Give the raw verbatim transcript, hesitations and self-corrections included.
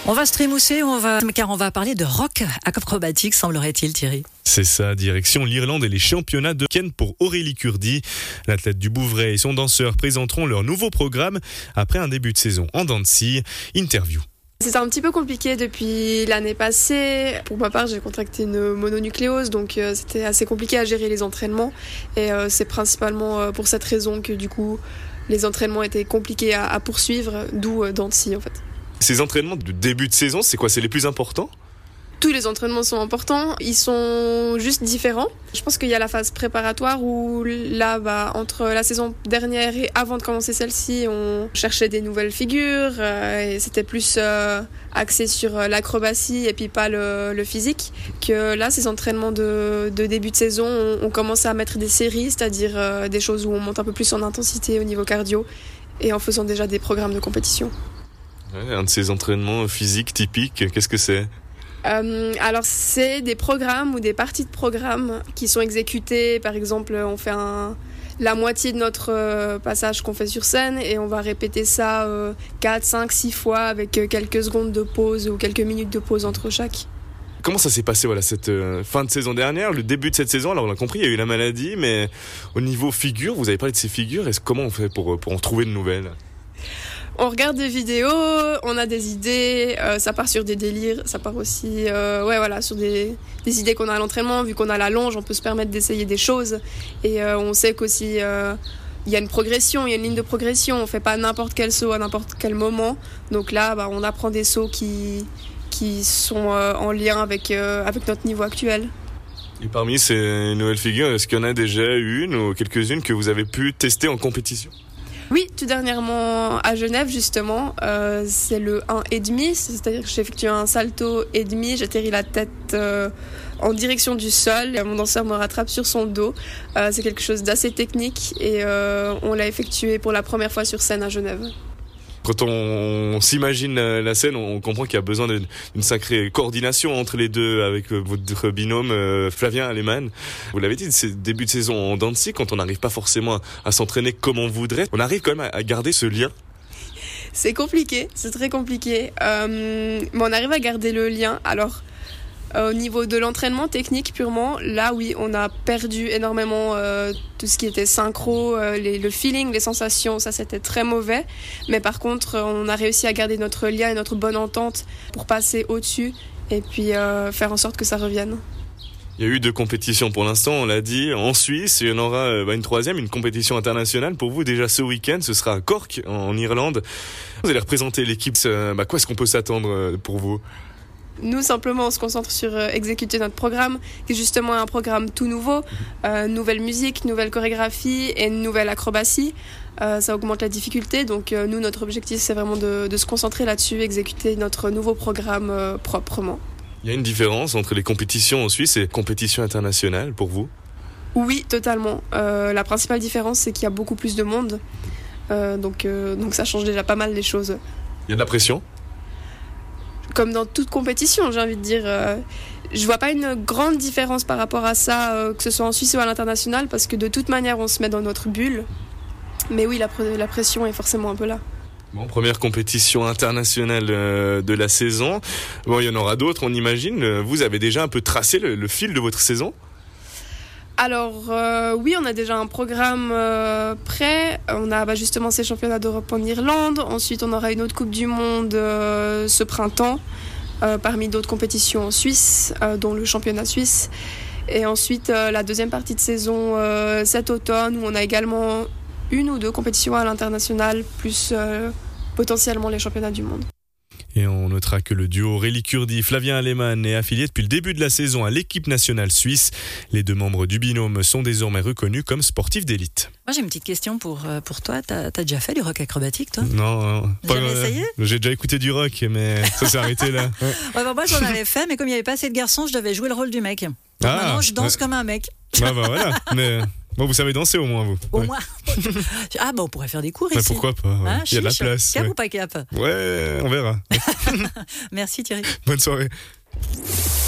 On va se trémousser, on va, car on va parler de rock acrobatique, semblerait-il, Thierry. C'est ça, direction l'Irlande et les championnats de Ken pour Aurélie Curdy. L'athlète du Bouvray et son danseur présenteront leur nouveau programme après un début de saison en dents de scie. Interview. C'était un petit peu compliqué depuis l'année passée. Pour ma part, j'ai contracté une mononucléose, donc euh, c'était assez compliqué à gérer les entraînements. Et euh, c'est principalement euh, pour cette raison que du coup, les entraînements étaient compliqués à, à poursuivre, d'où euh, dents de scie en fait. Ces entraînements de début de saison, c'est quoi? C'est les plus importants? Tous les entraînements sont importants, ils sont juste différents. Je pense qu'il y a la phase préparatoire où là, bah, entre la saison dernière et avant de commencer celle-ci, on cherchait des nouvelles figures euh, et c'était plus euh, axé sur l'acrobatie et puis pas le, le physique. Que là, ces entraînements de, de début de saison, on, on commence à mettre des séries, c'est-à-dire euh, des choses où on monte un peu plus en intensité au niveau cardio et en faisant déjà des programmes de compétition. Ouais, un de ces entraînements physiques typiques, qu'est-ce que c'est? Euh, alors c'est des programmes ou des parties de programmes qui sont exécutés. Par exemple, on fait un, la moitié de notre euh, passage qu'on fait sur scène et on va répéter ça euh, quatre, cinq, six fois avec euh, quelques secondes de pause ou quelques minutes de pause entre chaque. Comment ça s'est passé, voilà, cette euh, fin de saison dernière, le début de cette saison? Alors on a compris, il y a eu la maladie, mais au niveau figure, vous avez parlé de ces figures, est-ce, comment on fait pour, pour en trouver de nouvelles? On regarde des vidéos, on a des idées, euh, ça part sur des délires, ça part aussi euh, ouais, voilà, sur des, des idées qu'on a à l'entraînement. Vu qu'on a la longe, on peut se permettre d'essayer des choses. Et euh, on sait qu'aussi, euh, il y a une progression, il y a une ligne de progression. On ne fait pas n'importe quel saut à n'importe quel moment. Donc là, bah, on apprend des sauts qui, qui sont euh, en lien avec, euh, avec notre niveau actuel. Et parmi ces nouvelles figures, est-ce qu'il y en a déjà une ou quelques-unes que vous avez pu tester en compétition? Oui, tout dernièrement à Genève justement, euh, c'est le un virgule cinq, c'est-à-dire que j'ai effectué un salto et demi, j'atterris la tête euh, en direction du sol et mon danseur me rattrape sur son dos. Euh, c'est quelque chose d'assez technique et euh, on l'a effectué pour la première fois sur scène à Genève. Quand on s'imagine la scène, on comprend qu'il y a besoin d'une sacrée coordination entre les deux avec votre binôme Flavien Aleman. Vous l'avez dit, c'est début de saison en dents de scie, quand on n'arrive pas forcément à s'entraîner comme on voudrait, on arrive quand même à garder ce lien. C'est compliqué, c'est très compliqué, euh, mais on arrive à garder le lien. Alors, Euh, au niveau de l'entraînement technique purement, là oui, on a perdu énormément euh, tout ce qui était synchro, euh, les, le feeling, les sensations, ça c'était très mauvais. Mais par contre, on a réussi à garder notre lien et notre bonne entente pour passer au-dessus et puis euh, faire en sorte que ça revienne. Il y a eu deux compétitions pour l'instant, on l'a dit, en Suisse, il y en aura bah, une troisième, une compétition internationale pour vous déjà ce week-end, ce sera à Cork, en Irlande. Vous allez représenter l'équipe, bah, quoi est-ce qu'on peut s'attendre pour vous ? Nous, simplement, on se concentre sur euh, exécuter notre programme, qui est justement un programme tout nouveau. Euh, nouvelle musique, nouvelle chorégraphie et nouvelle acrobatie. Euh, ça augmente la difficulté. Donc, euh, nous, notre objectif, c'est vraiment de, de se concentrer là-dessus, exécuter notre nouveau programme euh, proprement. Il y a une différence entre les compétitions en Suisse et les compétitions internationales pour vous ? Oui, totalement. Euh, la principale différence, c'est qu'il y a beaucoup plus de monde. Euh, donc, euh, donc, ça change déjà pas mal les choses. Il y a de la pression ? Comme dans toute compétition, j'ai envie de dire. Euh, je vois pas une grande différence par rapport à ça, euh, que ce soit en Suisse ou à l'international, parce que de toute manière, on se met dans notre bulle. Mais oui, la, pr- la pression est forcément un peu là. Bon, première compétition internationale euh, de la saison. Bon, il y en aura d'autres, on imagine. Vous avez déjà un peu tracé le, le fil de votre saison ? Alors euh, oui, on a déjà un programme euh, prêt. On a bah, justement ces championnats d'Europe en Irlande. Ensuite, on aura une autre Coupe du Monde euh, ce printemps, euh, parmi d'autres compétitions en Suisse, euh, dont le championnat suisse. Et ensuite, euh, la deuxième partie de saison euh, cet automne, où on a également une ou deux compétitions à l'international, plus euh, potentiellement les championnats du monde. Et on notera que le duo Aurélie Curdy, Flavien Aleman est affilié depuis le début de la saison à l'équipe nationale suisse. Les deux membres du binôme sont désormais reconnus comme sportifs d'élite. Moi j'ai une petite question pour, pour toi. T'as, t'as déjà fait du rock acrobatique toi ? Non, non. Jamais euh, essayé ? J'ai déjà écouté du rock, mais ça s'est arrêté là. Ouais. Ouais, bah, moi j'en avais fait, mais comme il n'y avait pas assez de garçons, je devais jouer le rôle du mec. Donc ah, maintenant je danse ouais. comme un mec. Ah bah voilà, mais... Bon, vous savez danser au moins, vous. Au ouais. moins. Ah, bah, on pourrait faire des cours bah, ici. Pourquoi pas, ouais. hein, il y a de la place. Cap ouais. ou pas cap ? Ouais, on verra. Merci Thierry. Bonne soirée.